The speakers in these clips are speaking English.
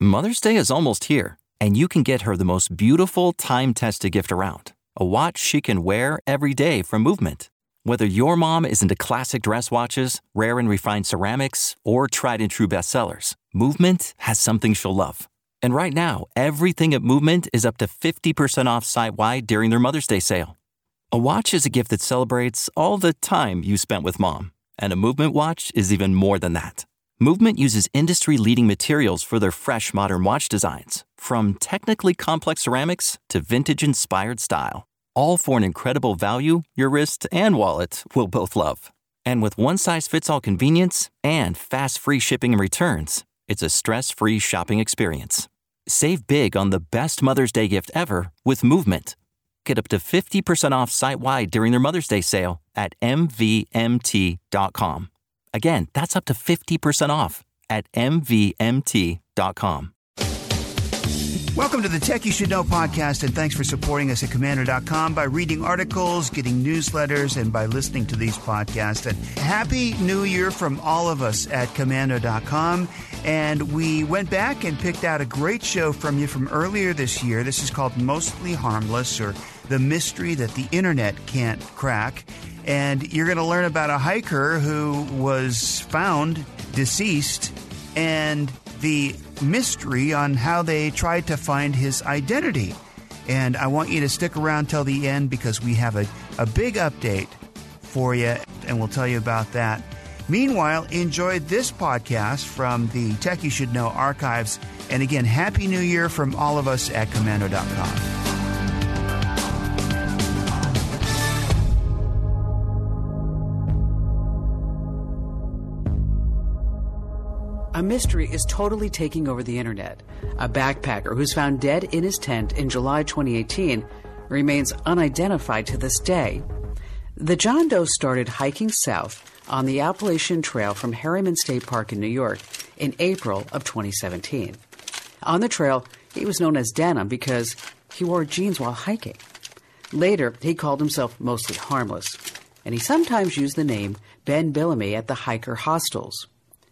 Mother's Day is almost here, and you can get her the most beautiful time-tested gift around, a watch she can wear every day from Movement. Whether your mom is into classic dress watches, rare and refined ceramics, or tried-and-true bestsellers, Movement has something she'll love. And right now, everything at Movement is up to 50% off site-wide during their Mother's Day sale. A watch is a gift that celebrates all the time you spent with mom, and a Movement watch is even more than that. Movement uses industry-leading materials for their fresh modern watch designs, from technically complex ceramics to vintage-inspired style, all for an incredible value your wrist and wallet will both love. And with one-size-fits-all convenience and fast free shipping and returns, it's a stress-free shopping experience. Save big on the best Mother's Day gift ever with Movement. Get up to 50% off site-wide during their Mother's Day sale at MVMT.com. Again, that's up to 50% off at MVMT.com. Welcome to the Tech You Should Know podcast, and thanks for supporting us at Komando.com by reading articles, getting newsletters, and by listening to these podcasts. And Happy New Year from all of us at Komando.com. And we went back and picked out a great show from you from earlier this year. This is called Mostly Harmless, or The Mystery That the Internet Can't Crack. And you're going to learn about a hiker who was found deceased and the mystery on how they tried to find his identity. And I want you to stick around till the end because we have a big update for you, and we'll tell you about that. Meanwhile, enjoy this podcast from the Tech You Should Know archives. And again, Happy New Year from all of us at Komando.com. A mystery is totally taking over the internet. A backpacker who's found dead in his tent in July 2018 remains unidentified to this day. The John Doe started hiking south on the Appalachian Trail from Harriman State Park in New York in April of 2017. On the trail, he was known as Denim because he wore jeans while hiking. Later, he called himself Mostly Harmless, and he sometimes used the name Ben Billamy at the hiker hostels.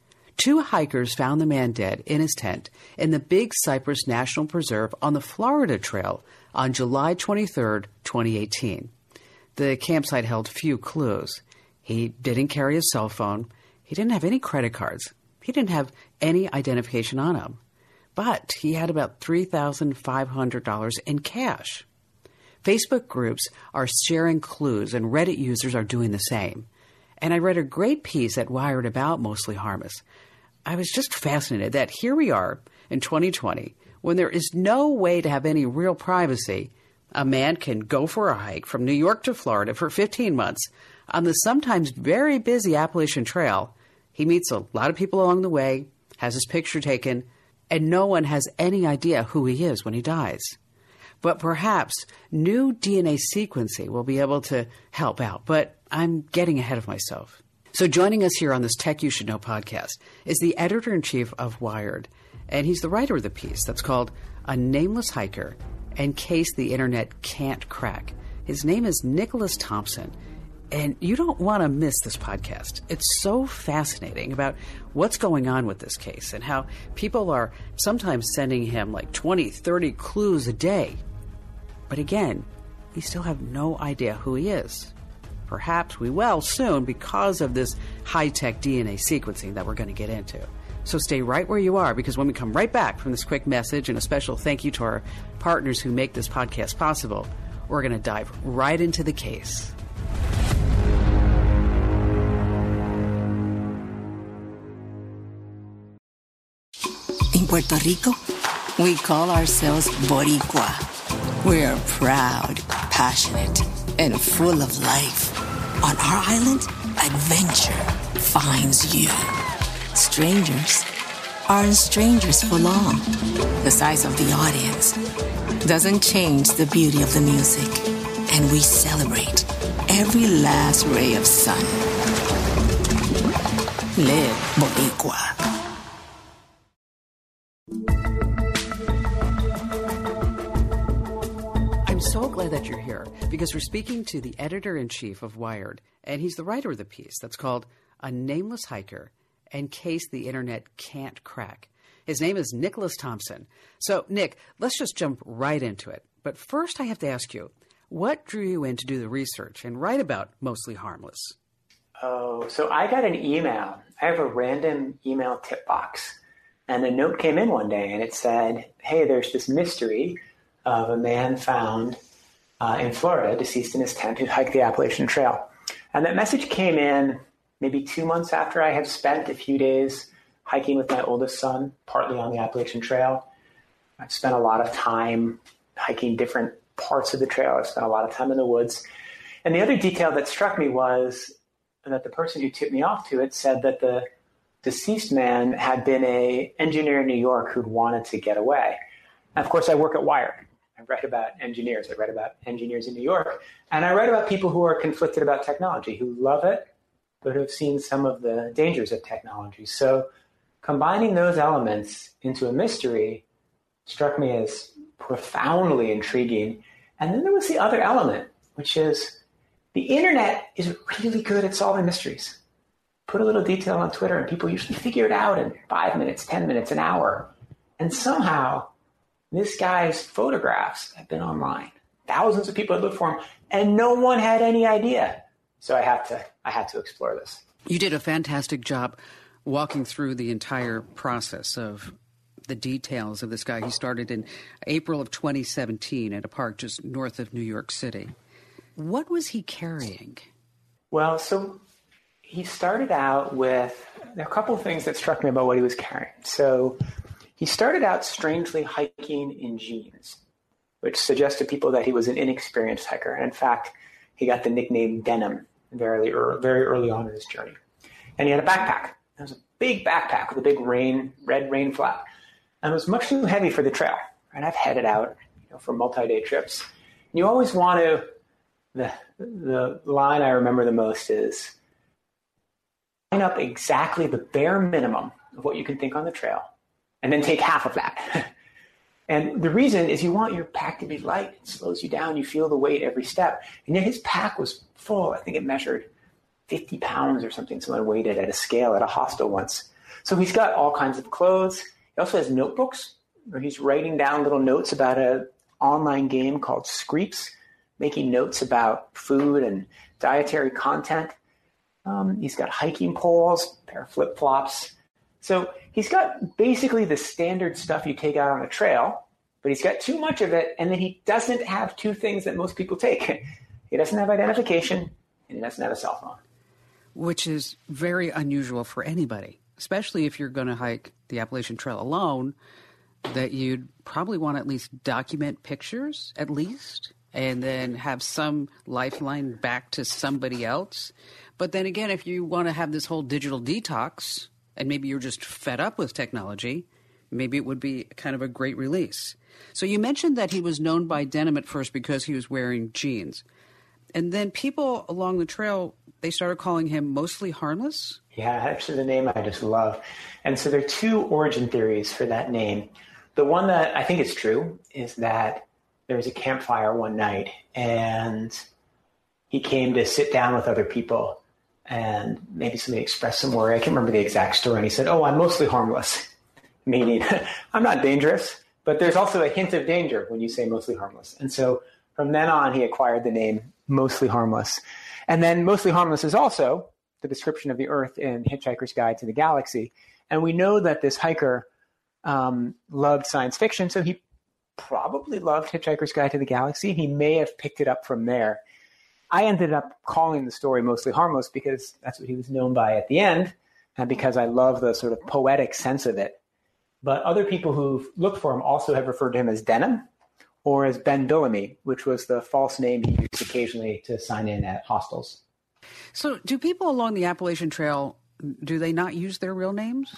2 hikers found the man dead in his tent in the Big Cypress National Preserve on the Florida Trail on July 23, 2018. The campsite held few clues. He didn't carry a cell phone. He didn't have any credit cards. He didn't have any identification on him. But he had about $3,500 in cash. Facebook groups are sharing clues, and Reddit users are doing the same. And I read a great piece at Wired about Mostly Harmless. I was just fascinated that here we are in 2020, when there is no way to have any real privacy. A man can go for a hike from New York to Florida for 15 months on the sometimes very busy Appalachian Trail. He meets a lot of people along the way, has his picture taken, and no one has any idea who he is when he dies. But perhaps new DNA sequencing will be able to help out, but I'm getting ahead of myself. So joining us here on this Tech You Should Know podcast is the editor-in-chief of Wired, and he's the writer of the piece that's called A Nameless Hiker in Case the Internet Can't Crack. His name is Nicholas Thompson, and you don't want to miss this podcast. It's so fascinating about what's going on with this case and how people are sometimes sending him like 20, 30 clues a day. But again, we still have no idea who he is. Perhaps we will soon because of this high-tech DNA sequencing that we're going to get into. So stay right where you are, because when we come right back from this quick message and a special thank you to our partners who make this podcast possible, we're going to dive right into the case. In Puerto Rico, we call ourselves Boricua. We're proud, passionate, and full of life. On our island, adventure finds you. Strangers aren't strangers for long. The size of the audience doesn't change the beauty of the music, and we celebrate every last ray of sun. Live Boricua. I'm so glad that you're here, because we're speaking to the editor-in-chief of Wired, and he's the writer of the piece that's called A Nameless Hiker in Case the Internet Can't Crack. His name is Nicholas Thompson. So, Nick, let's just jump right into it. But first I have to ask you, what drew you in to do the research and write about Mostly Harmless? Oh, so I got an email. I have a random email tip box. And a note came in one day and it said, hey, there's this mystery of a man found in Florida, deceased in his tent, who hiked the Appalachian Trail. And that message came in maybe 2 months after I had spent a few days hiking with my oldest son, partly on the Appalachian Trail. I've spent a lot of time hiking different parts of the trail. I've spent a lot of time in the woods. And the other detail that struck me was that the person who tipped me off to it said that the deceased man had been an engineer in New York who'd wanted to get away. And of course, I work at Wired. I write about engineers. I write about engineers in New York. And I write about people who are conflicted about technology, who love it, but who have seen some of the dangers of technology. So combining those elements into a mystery struck me as profoundly intriguing. And then there was the other element, which is the internet is really good at solving mysteries. Put a little detail on Twitter and people usually figure it out in 5 minutes, 10 minutes, an hour. And somehow this guy's photographs have been online. Thousands of people had looked for him and no one had any idea. So I had to explore this. You did a fantastic job walking through the entire process of the details of this guy. He started in April of 2017 at a park just north of New York City. What was he carrying? Well, so he started out with a couple of things that struck me about what he was carrying. So he started out strangely hiking in jeans, which suggests to people that he was an inexperienced hiker. And in fact, he got the nickname Denim very early on in his journey. And he had a backpack. It was a big backpack with a big red rain flap. And it was much too heavy for the trail. And I've headed out for multi-day trips. And you always want to, the line I remember the most is, line up exactly the bare minimum of what you can think on the trail, and then take half of that. And the reason is you want your pack to be light. It slows you down. You feel the weight every step. And yet his pack was full. I think it measured 50 pounds or something. Someone weighed it at a scale at a hostel once. So he's got all kinds of clothes. He also has notebooks where he's writing down little notes about an online game called Screeps, making notes about food and dietary content. He's got hiking poles, a pair of flip-flops. So he's got basically the standard stuff you take out on a trail, but he's got too much of it, and then he doesn't have two things that most people take. He doesn't have identification, and he doesn't have a cell phone. Which is very unusual for anybody, especially if you're going to hike the Appalachian Trail alone, that you'd probably want to at least document pictures, at least, and then have some lifeline back to somebody else. But then again, if you want to have this whole digital detox, and maybe you're just fed up with technology, maybe it would be kind of a great release. So you mentioned that he was known by Denim at first because he was wearing jeans. And then people along the trail, they started calling him Mostly Harmless? Yeah, actually the name I just love. And so there are two origin theories for that name. The one that I think is true is that there was a campfire one night and he came to sit down with other people and maybe somebody expressed some worry. I can't remember the exact story. And he said, I'm mostly harmless, meaning I'm not dangerous, but there's also a hint of danger when you say mostly harmless. And so from then on, he acquired the name Mostly Harmless. And then Mostly Harmless is also the description of the Earth in Hitchhiker's Guide to the Galaxy. And we know that this hiker loved science fiction, so he probably loved Hitchhiker's Guide to the Galaxy. He may have picked it up from there. I ended up calling the story Mostly Harmless because that's what he was known by at the end, and because I love the sort of poetic sense of it. But other people who've looked for him also have referred to him as Denim or as Ben Billamy, which was the false name he used occasionally to sign in at hostels. So do people along the Appalachian Trail, do they not use their real names?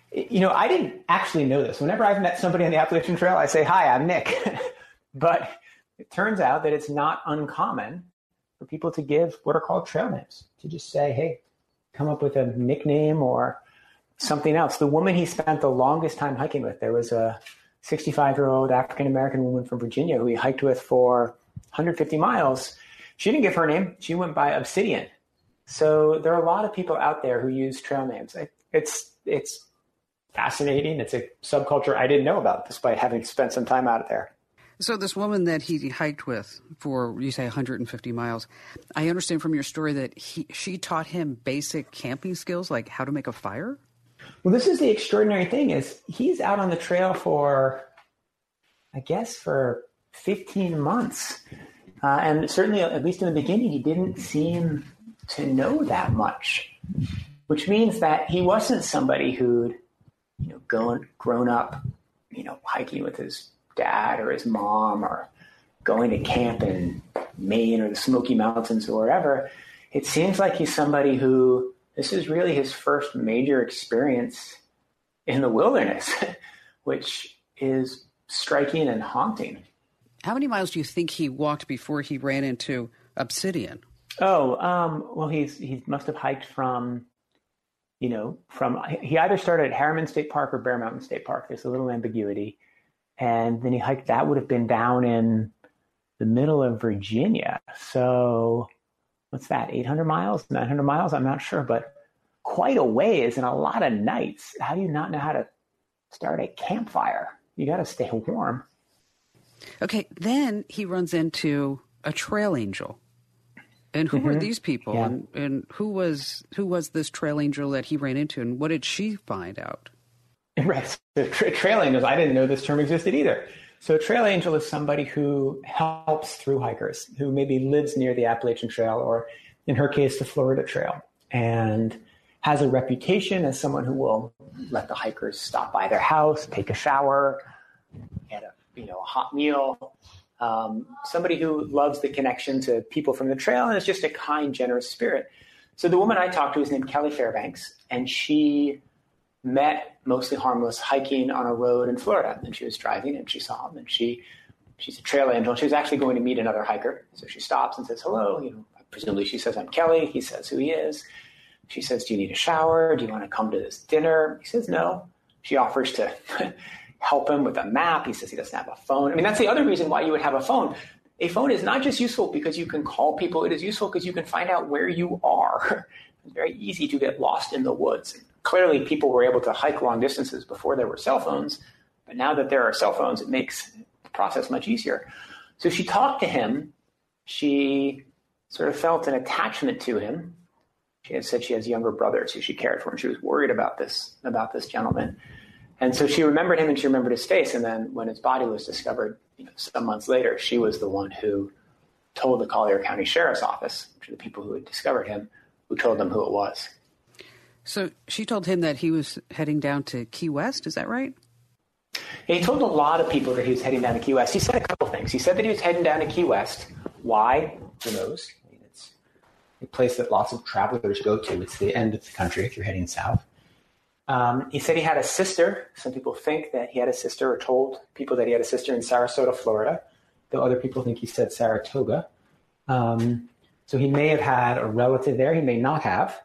I didn't actually know this. Whenever I've met somebody on the Appalachian Trail, I say, hi, I'm Nick. But it turns out that it's not uncommon for people to give what are called trail names, to just say, hey, come up with a nickname or something else. The woman he spent the longest time hiking with, there was a 65-year-old African-American woman from Virginia who he hiked with for 150 miles. She didn't give her name. She went by Obsidian. So there are a lot of people out there who use trail names. It's fascinating. It's a subculture I didn't know about, despite having spent some time out there. So this woman that he hiked with for, you say, 150 miles, I understand from your story that she taught him basic camping skills, like how to make a fire? Well, this is the extraordinary thing, is he's out on the trail for, I guess, for 15 months. And certainly, at least in the beginning, he didn't seem to know that much, which means that he wasn't somebody who'd, grown up, hiking with his dad or his mom or going to camp in Maine or the Smoky Mountains or wherever. It seems like he's somebody who, this is really his first major experience in the wilderness, which is striking and haunting. How many miles do you think he walked before he ran into Obsidian? Well, he must have hiked from he either started at Harriman State Park or Bear Mountain State Park. There's a little ambiguity. And then he hiked, that would have been down in the middle of Virginia. So what's that, 800 miles, 900 miles? I'm not sure, but quite a ways and a lot of nights. How do you not know how to start a campfire? You got to stay warm. Okay, then he runs into a trail angel. And who were these people? Yeah. And who was this trail angel that he ran into, and what did she find out? Right. So trail angels, I didn't know this term existed either. So a trail angel is somebody who helps through hikers, who maybe lives near the Appalachian Trail, or in her case, the Florida Trail, and has a reputation as someone who will let the hikers stop by their house, take a shower, get a hot meal. Somebody who loves the connection to people from the trail and is just a kind, generous spirit. So the woman I talked to is named Kelly Fairbanks, and she met Mostly Harmless hiking on a road in Florida, and she was driving and she saw him, and she's a trail angel. She was actually going to meet another hiker. So she stops and says, hello. Presumably she says, I'm Kelly. He says who he is. She says, do you need a shower? Do you want to come to this dinner? He says, no. She offers to help him with a map. He says he doesn't have a phone. I mean, that's the other reason why you would have a phone. A phone is not just useful because you can call people. It is useful because you can find out where you are. It's very easy to get lost in the woods. Clearly, people were able to hike long distances before there were cell phones, but now that there are cell phones, it makes the process much easier. So she talked to him. She sort of felt an attachment to him. She had said she has younger brothers who she cared for, and she was worried about this gentleman. And so she remembered him and she remembered his face. And then when his body was discovered, some months later, she was the one who told the Collier County Sheriff's Office, which are the people who had discovered him, who told them who it was. So she told him that he was heading down to Key West. Is that right? He told a lot of people that he was heading down to Key West. He said a couple things. He said that he was heading down to Key West. Why? Who knows? It's a place that lots of travelers go to. It's the end of the country if you're heading south. He said he had a sister. Some people think that he had a sister, or told people that he had a sister in Sarasota, Florida, though other people think he said Saratoga. So he may have had a relative there. He may not have.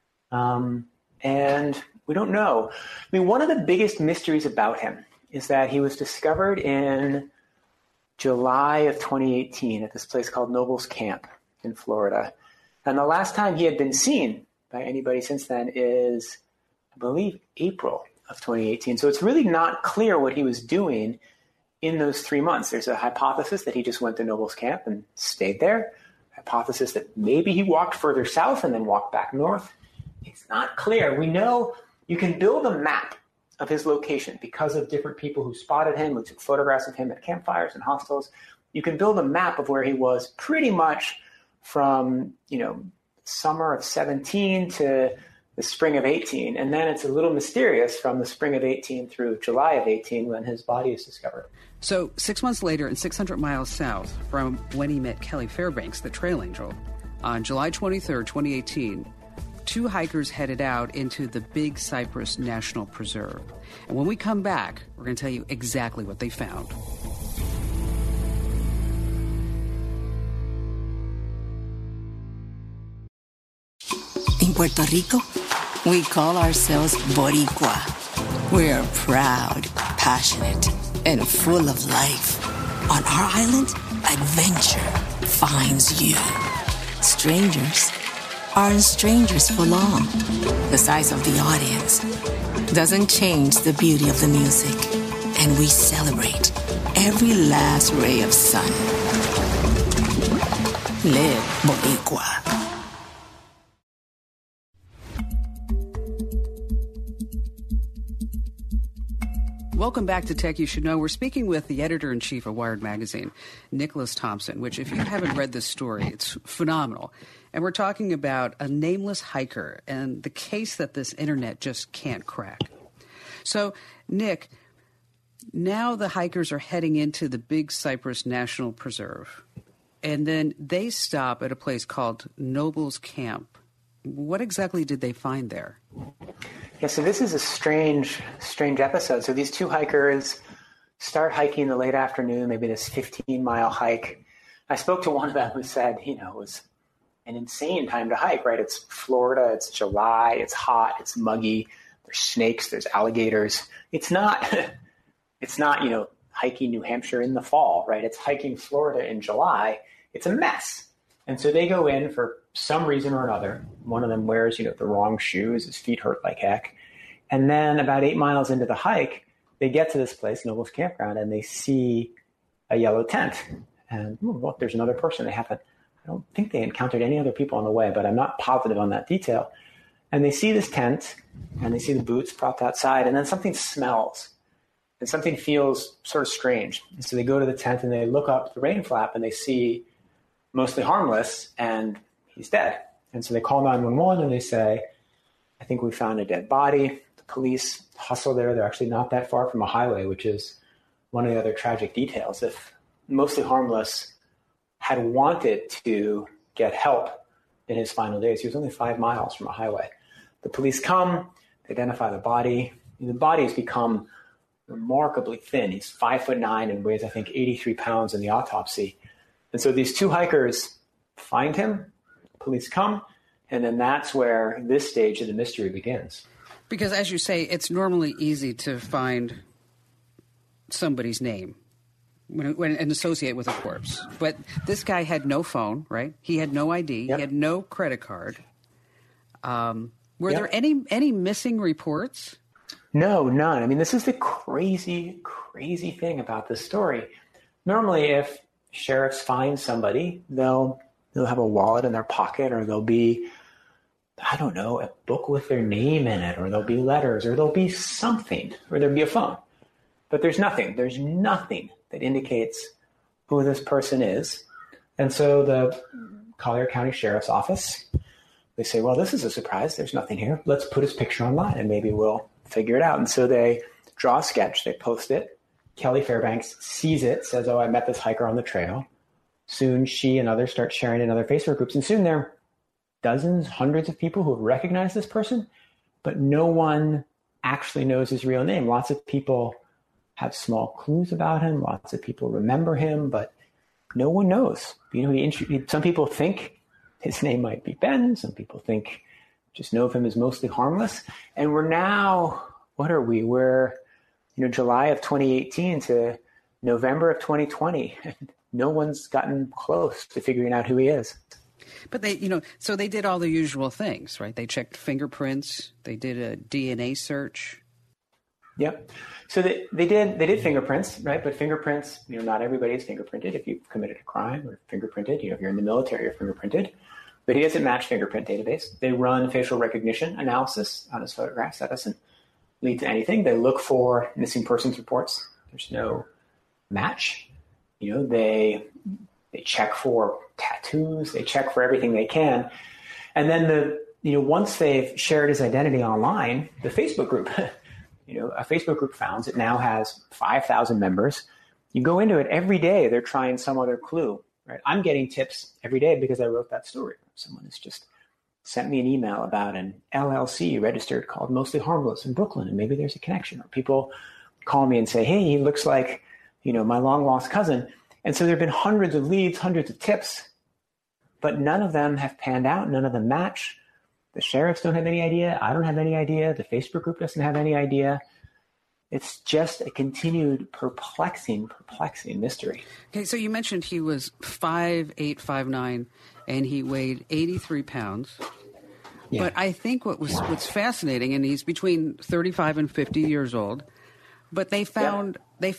And we don't know. I mean, one of the biggest mysteries about him is that he was discovered in July of 2018 at this place called Nobles Camp in Florida. And the last time he had been seen by anybody since then is, I believe, April of 2018. So it's really not clear what he was doing in those 3 months. There's a hypothesis that he just went to Nobles Camp and stayed there. Hypothesis that maybe he walked further south and then walked back north. It's not clear. We know you can build a map of his location because of different people who spotted him, who took photographs of him at campfires and hostels. You can build a map of where he was pretty much from, summer of 17 to the spring of 18. And then it's a little mysterious from the spring of 18 through July of 18 when his body is discovered. So 6 months later and 600 miles south from when he met Kelly Fairbanks, the trail angel, on July 23rd, 2018, two hikers headed out into the Big Cypress National Preserve. And when we come back, we're going to tell you exactly what they found. In Puerto Rico, we call ourselves Boricua. We're proud, passionate, and full of life. On our island, adventure finds you. Strangers aren't strangers for long. The size of the audience doesn't change the beauty of the music. And we celebrate every last ray of sun. Live Boricua. Welcome back to Tech You Should Know. We're speaking with the editor-in-chief of Wired Magazine, Nicholas Thompson, which, if you haven't read this story, it's phenomenal. And we're talking about a nameless hiker and the case that this internet just can't crack. So, Nick, now the hikers are heading into the Big Cypress National Preserve, and then they stop at a place called Noble's Camp. What exactly did they find there? Yeah, so this is a strange episode. So these two hikers start hiking in the late afternoon, maybe this 15-mile hike. I spoke to one of them who said, it was an insane time to hike, right? It's Florida, it's July, it's hot, it's muggy, there's snakes, there's alligators. It's not, hiking New Hampshire in the fall, right? It's hiking Florida in July. It's a mess. And so they go in for some reason or another. One of them wears, the wrong shoes. His feet hurt like heck. And then about 8 miles into the hike, they get to this place, Noble's Campground, and they see a yellow tent. And look, there's another person. I don't think they encountered any other people on the way, but I'm not positive on that detail. And they see this tent, and they see the boots propped outside, and then something smells. And something feels sort of strange. And so they go to the tent, and they look up the rain flap, and they see Mostly Harmless, and he's dead. And so they call 911 and they say, I think we found a dead body. The police hustle there. They're actually not that far from a highway, which is one of the other tragic details. If Mostly Harmless had wanted to get help in his final days, he was only 5 miles from a highway. The police come, they identify the body. The body has become remarkably thin. He's 5'9" and weighs, I think, 83 pounds in the autopsy. And so these two hikers find him, police come, and then that's where this stage of the mystery begins. Because, as you say, it's normally easy to find somebody's name and associate with a corpse. But this guy had no phone, right? He had no ID. Yep. He had no credit card. Were there any missing reports? No, none. I mean, this is the crazy thing about this story. Normally, if sheriffs find somebody, they'll have a wallet in their pocket, or there'll be, a book with their name in it, or there'll be letters, or there'll be something, or there'll be a phone. But there's nothing. There's nothing that indicates who this person is. And so the Collier County Sheriff's Office, they say, well, this is a surprise. There's nothing here. Let's put his picture online and maybe we'll figure it out. And so they draw a sketch, they post it. Kelly Fairbanks sees it, says, I met this hiker on the trail. Soon she and others start sharing in other Facebook groups. And soon there are dozens, hundreds of people who recognize this person, but no one actually knows his real name. Lots of people have small clues about him. Lots of people remember him, but no one knows. Some people think his name might be Ben. Some people just know of him as Mostly Harmless. And we're now, We're July of 2018 to November of 2020. No one's gotten close to figuring out who he is. But so they did all the usual things, right? They checked fingerprints. They did a DNA search. Yep. So they did fingerprints, right? But fingerprints, not everybody is fingerprinted. If you've committed a crime or fingerprinted, if you're in the military, you're fingerprinted. But he doesn't match fingerprint database. They run facial recognition analysis on his photographs. That doesn't lead to anything. They look for missing persons reports. There's no match. They check for tattoos. They check for everything they can. And then once they've shared his identity online, the Facebook group, a Facebook group founds. It now has 5,000 members. You go into it every day. They're trying some other clue, right? I'm getting tips every day because I wrote that story. Someone has just sent me an email about an LLC registered called Mostly Harmless in Brooklyn, and maybe there's a connection. Or people call me and say, hey, he looks like, my long-lost cousin. And so there have been hundreds of leads, hundreds of tips, but none of them have panned out. None of them match. The sheriffs don't have any idea. I don't have any idea. The Facebook group doesn't have any idea. It's just a continued perplexing mystery. Okay, so you mentioned he was 5'8", 5'9", and he weighed 83 pounds. Yeah. But I think what's fascinating, and he's between 35 and 50 years old, but they found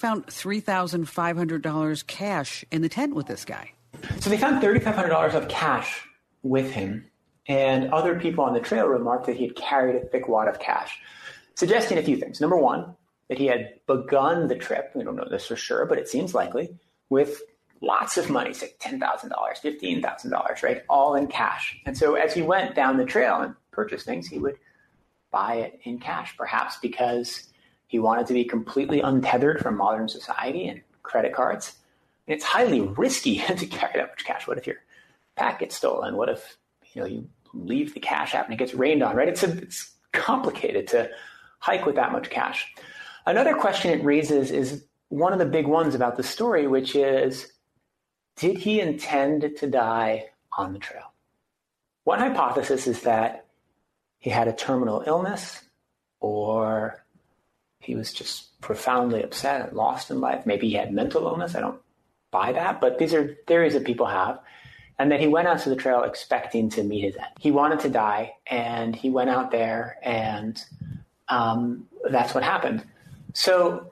$3,500 cash in the tent with this guy. So they found $3,500 of cash with him, and other people on the trail remarked that he had carried a thick wad of cash, suggesting a few things. Number one, that he had begun the trip, we don't know this for sure, but it seems likely, with lots of money, say $10,000, $15,000, right? All in cash. And so as he went down the trail and purchased things, he would buy it in cash, perhaps because he wanted to be completely untethered from modern society and credit cards. And it's highly risky to carry that much cash. What if your pack gets stolen? What if, you leave the cash out and it gets rained on, right? It's complicated to hike with that much cash. Another question it raises is one of the big ones about the story, which is, did he intend to die on the trail? One hypothesis is that he had a terminal illness, or he was just profoundly upset and lost in life. Maybe he had mental illness. I don't buy that, but these are theories that people have. And that he went out to the trail expecting to meet his end. He wanted to die, and he went out there, and that's what happened. So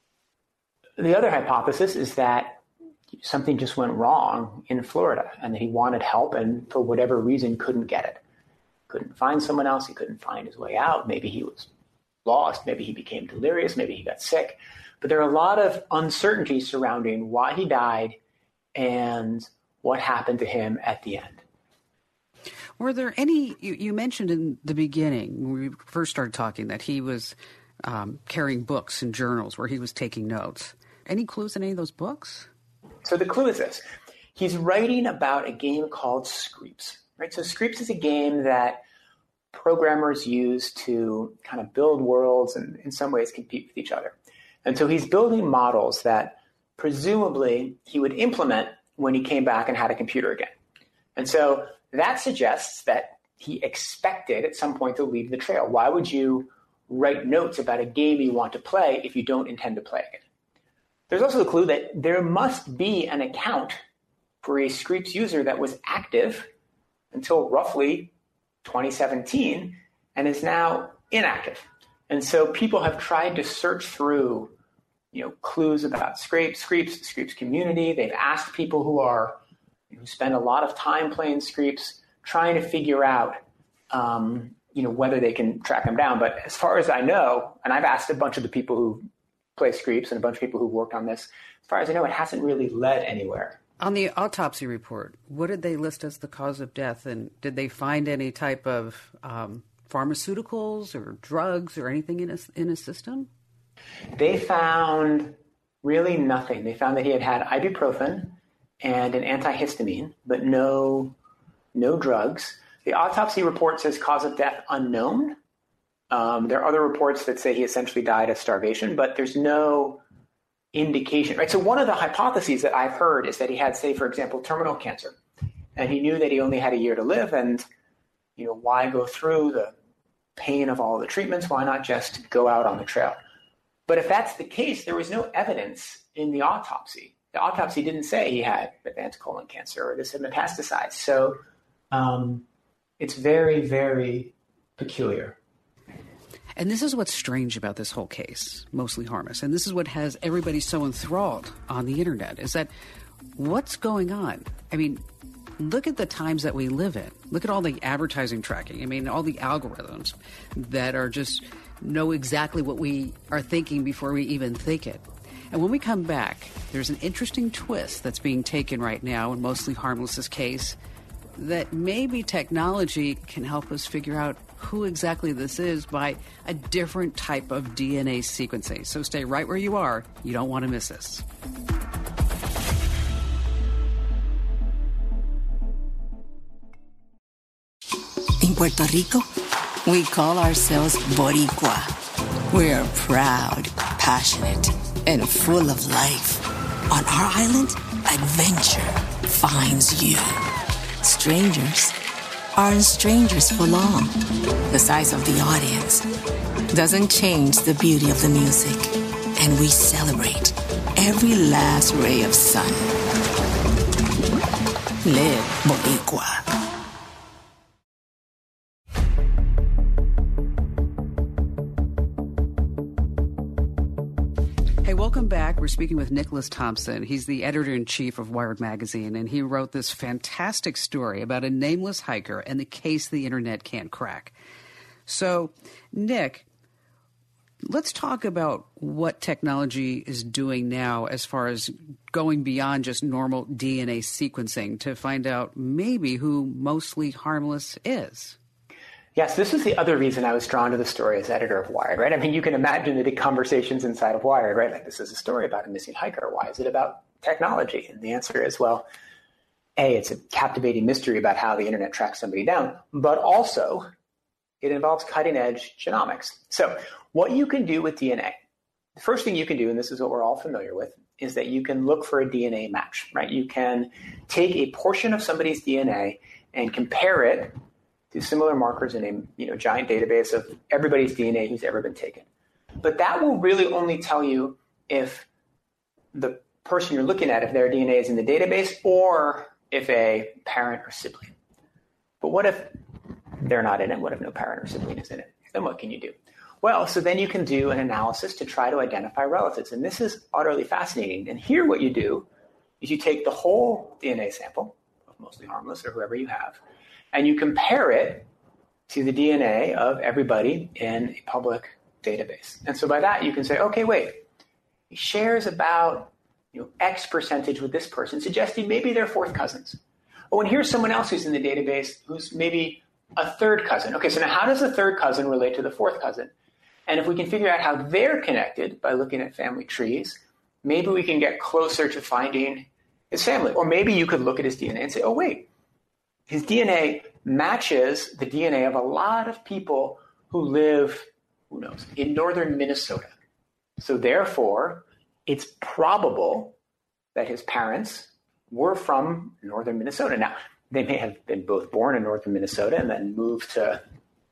the other hypothesis is that something just went wrong in Florida, and that he wanted help, and for whatever reason couldn't get it. Couldn't find someone else. He couldn't find his way out. Maybe he was lost. Maybe he became delirious. Maybe he got sick. But there are a lot of uncertainties surrounding why he died and what happened to him at the end. Were there any, you mentioned in the beginning, when we first started talking, that he was carrying books and journals where he was taking notes. Any clues in any of those books? So the clue is this. He's writing about a game called Screeps, right? So Screeps is a game that programmers use to kind of build worlds and in some ways compete with each other. And so he's building models that presumably he would implement when he came back and had a computer again. And so that suggests that he expected at some point to leave the trail. Why would you write notes about a game you want to play if you don't intend to play it? There's also the clue that there must be an account for a Screeps user that was active until roughly 2017 and is now inactive. And so people have tried to search through clues about Screeps, the Screeps community. They've asked people who spend a lot of time playing Screeps, trying to figure out, whether they can track them down. But as far as I know, and I've asked a bunch of the people who play Screeps and a bunch of people who worked on this, as far as I know, it hasn't really led anywhere. On the autopsy report, what did they list as the cause of death? And did they find any type of pharmaceuticals or drugs or anything in his system? They found really nothing. They found that he had ibuprofen and an antihistamine, but no drugs. The autopsy report says cause of death unknown. There are other reports that say he essentially died of starvation, but there's no indication, right? So one of the hypotheses that I've heard is that he had, say, for example, terminal cancer, and he knew that he only had a year to live, and why go through the pain of all the treatments? Why not just go out on the trail? But if that's the case, there was no evidence in the autopsy. The autopsy didn't say he had advanced colon cancer or this had metastasized. So it's very, very peculiar. And this is what's strange about this whole case, Mostly Harmless. And this is what has everybody so enthralled on the internet, is that what's going on? I mean, look at the times that we live in. Look at all the advertising tracking. I mean, all the algorithms that are just know exactly what we are thinking before we even think it. And when we come back, there's an interesting twist that's being taken right now in Mostly Harmless's case, that maybe technology can help us figure out who exactly this is by a different type of DNA sequencing. So stay right where you are. You don't want to miss this. In Puerto Rico, we call ourselves Boricua. We're proud, passionate, and full of life. On our island, adventure finds you. Strangers aren't strangers for long. The size of the audience doesn't change the beauty of the music. And we celebrate every last ray of sun. Live Boricua. back. We're speaking with Nicholas Thompson. He's the editor-in-chief of Wired Magazine, and he wrote this fantastic story about a nameless hiker and the case the internet can't crack. So, Nick, let's talk about what technology is doing now as far as going beyond just normal DNA sequencing to find out maybe who Mostly Harmless is. Yes, this is the other reason I was drawn to the story as editor of Wired, right? I mean, you can imagine the conversations inside of Wired, right? Like, this is a story about a missing hiker. Why is it about technology? And the answer is, well, A, it's a captivating mystery about how the internet tracks somebody down, but also it involves cutting-edge genomics. So what you can do with DNA, the first thing you can do, and this is what we're all familiar with, is that you can look for a DNA match, right? You can take a portion of somebody's DNA and compare it to similar markers in a giant database of everybody's DNA who's ever been taken. But that will really only tell you if the person you're looking at, if their DNA is in the database or if a parent or sibling. But what if they're not in it? What if no parent or sibling is in it? Then what can you do? Well, so then you can do an analysis to try to identify relatives. And this is utterly fascinating. And here what you do is you take the whole DNA sample of Mostly Harmless or whoever you have, and you compare it to the DNA of everybody in a public database. And so by that, you can say, okay, wait, he shares about X percentage with this person, suggesting maybe they're fourth cousins. Oh, and here's someone else who's in the database who's maybe a third cousin. Okay, so now how does the third cousin relate to the fourth cousin? And if we can figure out how they're connected by looking at family trees, maybe we can get closer to finding his family. Or maybe you could look at his DNA and say, oh, wait, his DNA matches the DNA of a lot of people who live, who knows, in northern Minnesota. So therefore, it's probable that his parents were from northern Minnesota. Now, they may have been both born in northern Minnesota and then moved to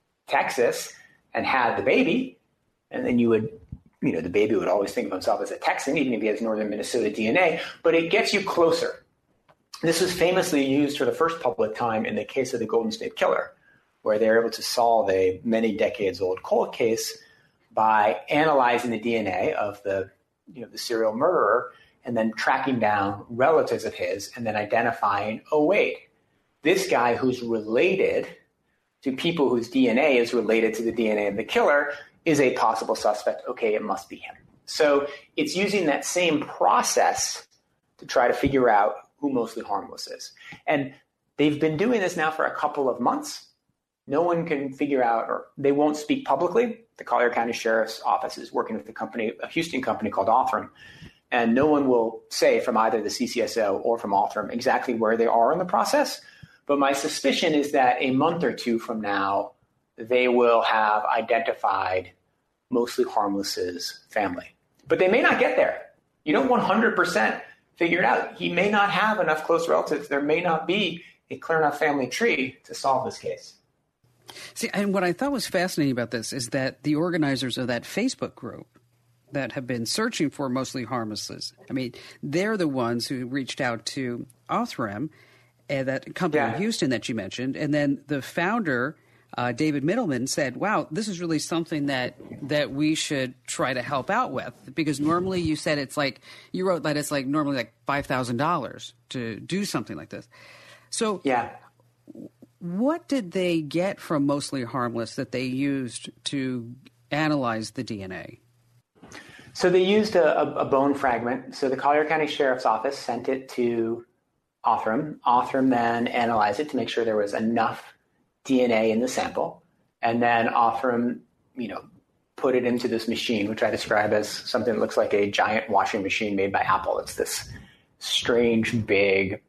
Texas and had the baby. And then you would, the baby would always think of himself as a Texan, even if he has northern Minnesota DNA. But it gets you closer. This was famously used for the first public time in the case of the Golden State Killer, where they were able to solve a many decades old cold case by analyzing the DNA of the serial murderer and then tracking down relatives of his and then identifying, oh, wait, this guy who's related to people whose DNA is related to the DNA of the killer is a possible suspect. Okay, it must be him. So it's using that same process to try to figure out who Mostly Harmless is. And they've been doing this now for a couple of months. No one can figure out, or they won't speak publicly. The Collier County Sheriff's Office is working with a Houston company called Othram. And no one will say from either the CCSO or from Othram exactly where they are in the process. But my suspicion is that a month or two from now, they will have identified Mostly Harmless's family. But they may not get there. You don't 100% figure it out. He may not have enough close relatives. There may not be a clear enough family tree to solve this case. See, and what I thought was fascinating about this is that the organizers of that Facebook group that have been searching for Mostly Harmless, I mean, they're the ones who reached out to Othram, that company in Houston that you mentioned, and then the founder, David Middleman, said, wow, this is really something that we should try to help out with, because normally you said you wrote that it's normally like $5,000 to do something like this. So what did they get from Mostly Harmless that they used to analyze the DNA? So they used a bone fragment. So the Collier County Sheriff's Office sent it to Othram. Othram then analyzed it to make sure there was enough DNA in the sample. And then Othram, put it into this machine, which I describe as something that looks like a giant washing machine made by Apple. It's this strange, big,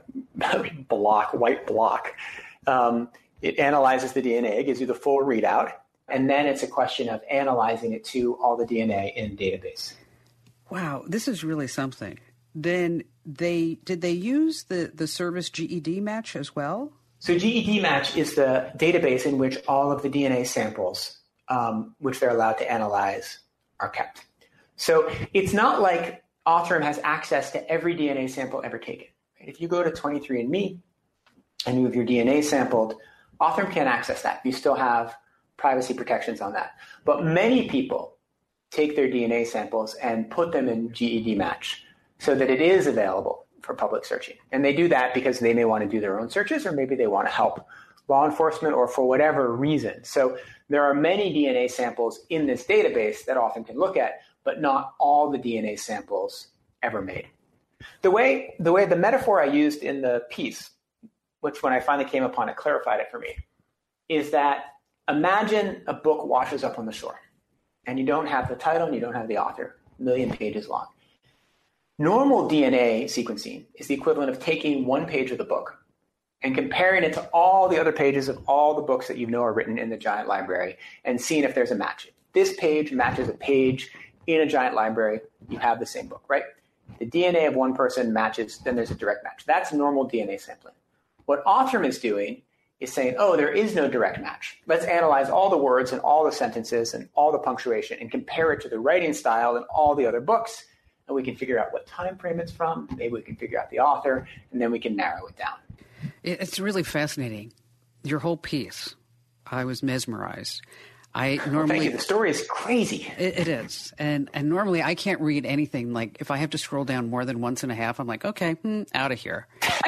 white block. It analyzes the DNA, gives you the full readout. And then it's a question of analyzing it to all the DNA in the database. Wow, this is really something. Then did they use the service GED Match as well? So GED Match is the database in which all of the DNA samples, which they're allowed to analyze, are kept. So it's not like Othram has access to every DNA sample ever taken. If you go to 23andMe and you have your DNA sampled, Othram can't access that. You still have privacy protections on that. But many people take their DNA samples and put them in GED Match so that it is available for public searching. And they do that because they may want to do their own searches, or maybe they want to help law enforcement, or for whatever reason. So there are many DNA samples in this database that Authm can look at, but not all the DNA samples ever made. The metaphor I used in the piece, which when I finally came upon it clarified it for me, is that imagine a book washes up on the shore and you don't have the title and you don't have the author, 1 million pages long. Normal DNA sequencing is the equivalent of taking one page of the book and comparing it to all the other pages of all the books that you know are written in the giant library and seeing if there's a match. If this page matches a page in a giant library, you have the same book, right? The DNA of one person matches, then there's a direct match. That's normal DNA sampling. What Authm is doing is saying, oh, there is no direct match. Let's analyze all the words and all the sentences and all the punctuation and compare it to the writing style in all the other books. And we can figure out what time frame it's from. Maybe we can figure out the author, and then we can narrow it down. It's really fascinating. Your whole piece, I was mesmerized. Thank you. The story is crazy. It is. And normally I can't read anything. Like if I have to scroll down more than once and a half, I'm like, okay, out of here.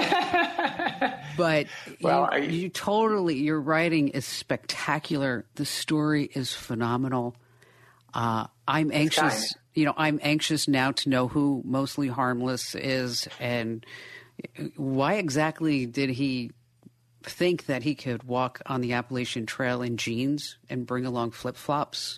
But your writing is spectacular. The story is phenomenal. I'm anxious. I'm anxious now to know who Mostly Harmless is and why exactly did he think that he could walk on the Appalachian Trail in jeans and bring along flip-flops?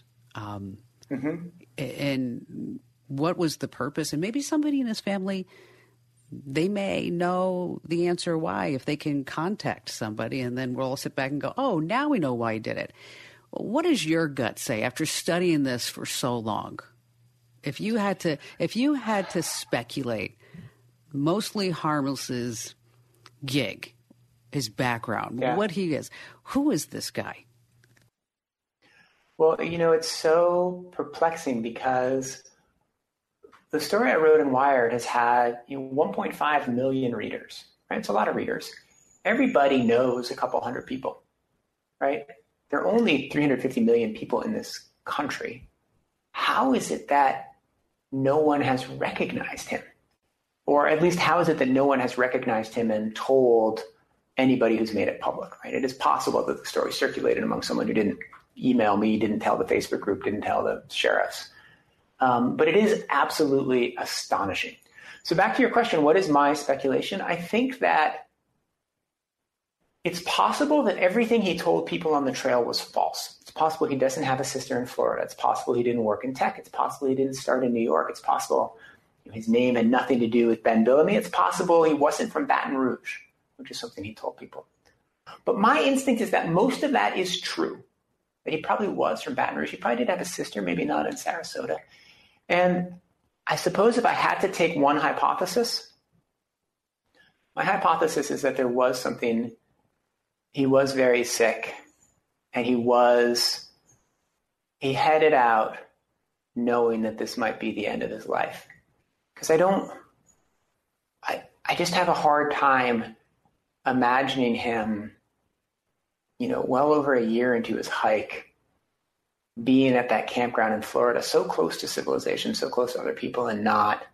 And what was the purpose? And maybe somebody in his family, they may know the answer why if they can contact somebody, and then we'll all sit back and go, oh, now we know why he did it. What does your gut say after studying this for so long? If you had to speculate Mostly Harmless's gig, his background, what he is, who is this guy? Well, it's so perplexing because the story I wrote in Wired has had 1.5 million readers, right? It's a lot of readers. Everybody knows a couple hundred people, right? There are only 350 million people in this country. How is it that no one has recognized him? Or at least how is it that no one has recognized him and told anybody who's made it public, right? It is possible that the story circulated among someone who didn't email me, didn't tell the Facebook group, didn't tell the sheriffs. But it is absolutely astonishing. So back to your question, what is my speculation? I think that it's possible that everything he told people on the trail was false. It's possible he doesn't have a sister in Florida. It's possible he didn't work in tech. It's possible he didn't start in New York. It's possible his name had nothing to do with Ben Bellamy. It's possible he wasn't from Baton Rouge, which is something he told people. But my instinct is that most of that is true, that he probably was from Baton Rouge. He probably did have a sister, maybe not in Sarasota. And I suppose if I had to take one hypothesis, my hypothesis is that there was something, he was very sick, and he headed out knowing that this might be the end of his life. Because I just have a hard time imagining him, well over a year into his hike, being at that campground in Florida, so close to civilization, so close to other people, and not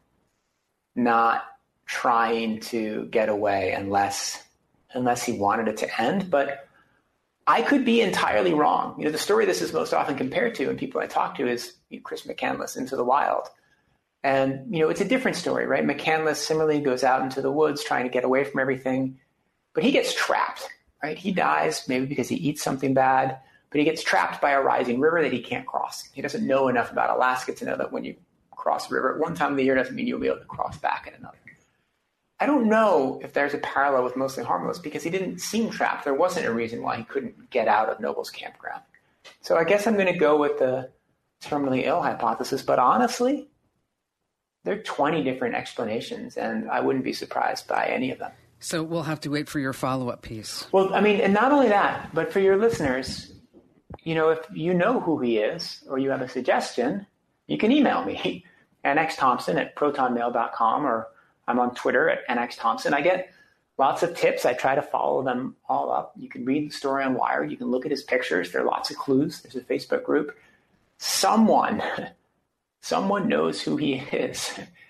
trying to get away unless he wanted it to end. But I could be entirely wrong. The story this is most often compared to, and people I talk to, is Chris McCandless, Into the Wild. And, it's a different story, right? McCandless similarly goes out into the woods trying to get away from everything, but he gets trapped, right? He dies maybe because he eats something bad, but he gets trapped by a rising river that he can't cross. He doesn't know enough about Alaska to know that when you cross a river at one time of the year doesn't mean you'll be able to cross back at another. I don't know if there's a parallel with Mostly Harmless because he didn't seem trapped. There wasn't a reason why he couldn't get out of Noble's campground. So I guess I'm going to go with the terminally ill hypothesis, but honestly, there are 20 different explanations, and I wouldn't be surprised by any of them. So we'll have to wait for your follow-up piece. Well, and not only that, but for your listeners, if you know who he is or you have a suggestion, you can email me, nxthompson@protonmail.com, or I'm on Twitter at nxthompson. I get lots of tips. I try to follow them all up. You can read the story on Wired. You can look at his pictures. There are lots of clues. There's a Facebook group. Someone someone knows who he is.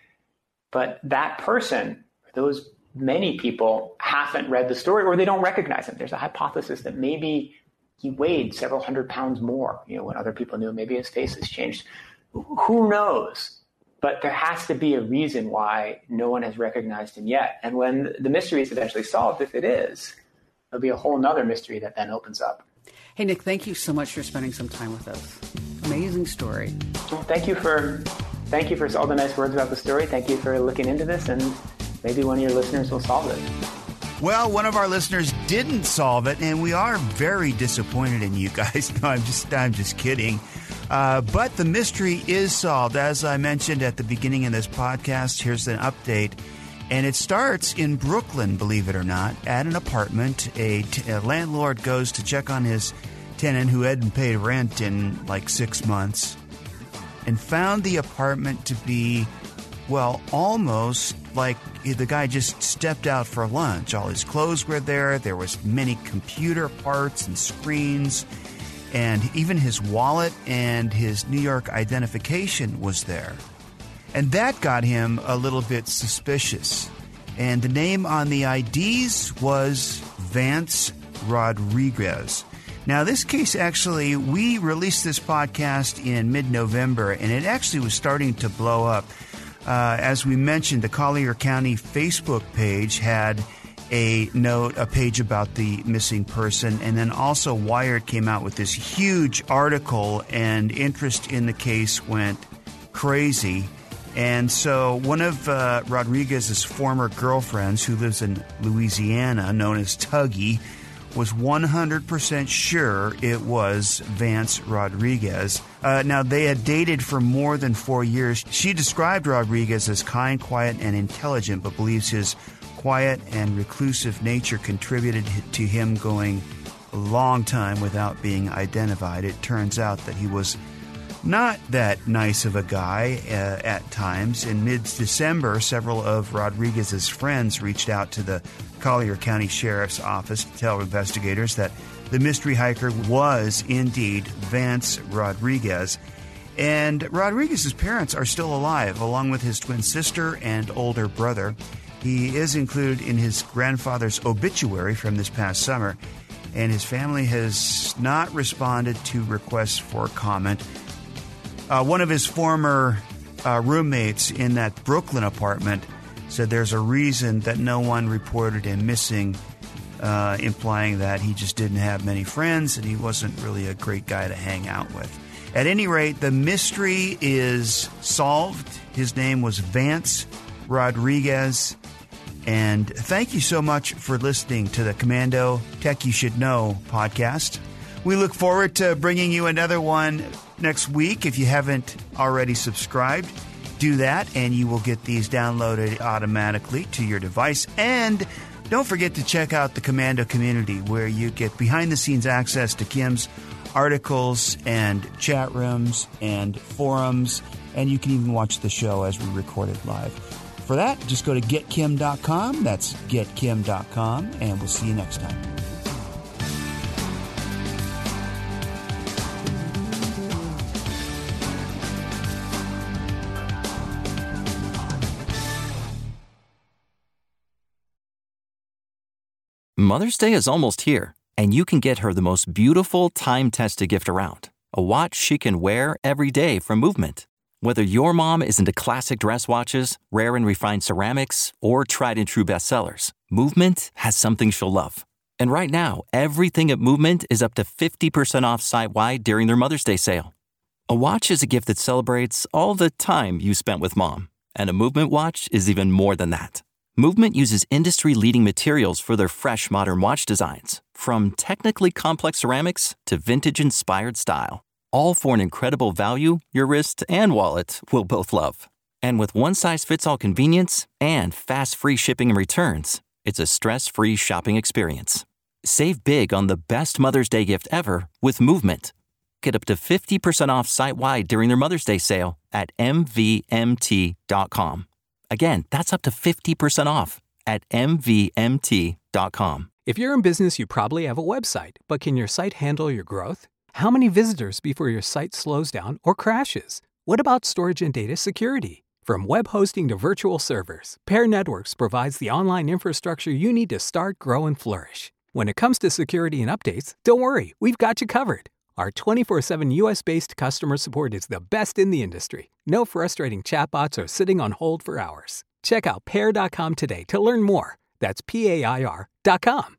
But that person, those many people, haven't read the story or they don't recognize him. There's a hypothesis that maybe he weighed several hundred pounds more, when other people knew. Maybe his face has changed. Who knows? But there has to be a reason why no one has recognized him yet. And when the mystery is eventually solved, if it is, there'll be a whole nother mystery that then opens up. Hey, Nick, thank you so much for spending some time with us. Amazing story. Well, thank you for all the nice words about the story. Thank you for looking into this, and maybe one of your listeners will solve it. Well, one of our listeners didn't solve it, and we are very disappointed in you guys. No, I'm just kidding. But the mystery is solved. As I mentioned at the beginning of this podcast, here's an update. And it starts in Brooklyn, believe it or not, at an apartment. A landlord goes to check on his tenant who hadn't paid rent in like 6 months and found the apartment to be, well, almost like the guy just stepped out for lunch. All his clothes were there. There was many computer parts and screens. And even his wallet and his New York identification was there. And that got him a little bit suspicious. And the name on the IDs was Vance Rodriguez. Now, this case actually, we released this podcast in mid-November, and it actually was starting to blow up. As we mentioned, the Collier County Facebook page had a page about the missing person, and then also Wired came out with this huge article, and interest in the case went crazy. And so one of Rodriguez's former girlfriends, who lives in Louisiana, known as Tuggy, was 100% sure it was Vance Rodriguez. Now, they had dated for more than 4 years. She described Rodriguez as kind, quiet, and intelligent, but believes his quiet and reclusive nature contributed to him going a long time without being identified. It turns out that he was not that nice of a guy at times. In mid-December, several of Rodriguez's friends reached out to the Collier County Sheriff's Office to tell investigators that the mystery hiker was indeed Vance Rodriguez. And Rodriguez's parents are still alive, along with his twin sister and older brother. He is included in his grandfather's obituary from this past summer, and his family has not responded to requests for comment. One of his former roommates in that Brooklyn apartment said there's a reason that no one reported him missing, implying that he just didn't have many friends and he wasn't really a great guy to hang out with. At any rate, the mystery is solved. His name was Vance Rodriguez. And thank you so much for listening to the Commando Tech You Should Know podcast. We look forward to bringing you another one next week. If you haven't already subscribed, do that, and you will get these downloaded automatically to your device. And don't forget to check out the Commando community, where you get behind-the-scenes access to Kim's articles and chat rooms and forums, and you can even watch the show as we record it live. For that, just go to getkim.com. That's getkim.com, and we'll see you next time. Mother's Day is almost here, and you can get her the most beautiful time-tested gift around, a watch she can wear every day from Movement. Whether your mom is into classic dress watches, rare and refined ceramics, or tried-and-true bestsellers, Movement has something she'll love. And right now, everything at Movement is up to 50% off site-wide during their Mother's Day sale. A watch is a gift that celebrates all the time you spent with mom, and a Movement watch is even more than that. Movement uses industry-leading materials for their fresh, modern watch designs, from technically complex ceramics to vintage-inspired style, all for an incredible value your wrist and wallet will both love. And with one-size-fits-all convenience and fast free shipping and returns, it's a stress-free shopping experience. Save big on the best Mother's Day gift ever with Movement. Get up to 50% off site-wide during their Mother's Day sale at MVMT.com. Again, that's up to 50% off at MVMT.com. If you're in business, you probably have a website, but can your site handle your growth? How many visitors before your site slows down or crashes? What about storage and data security? From web hosting to virtual servers, Pair Networks provides the online infrastructure you need to start, grow, and flourish. When it comes to security and updates, don't worry, we've got you covered. Our 24/7 US-based customer support is the best in the industry. No frustrating chatbots or sitting on hold for hours. Check out Pair.com today to learn more. That's PAIR.com.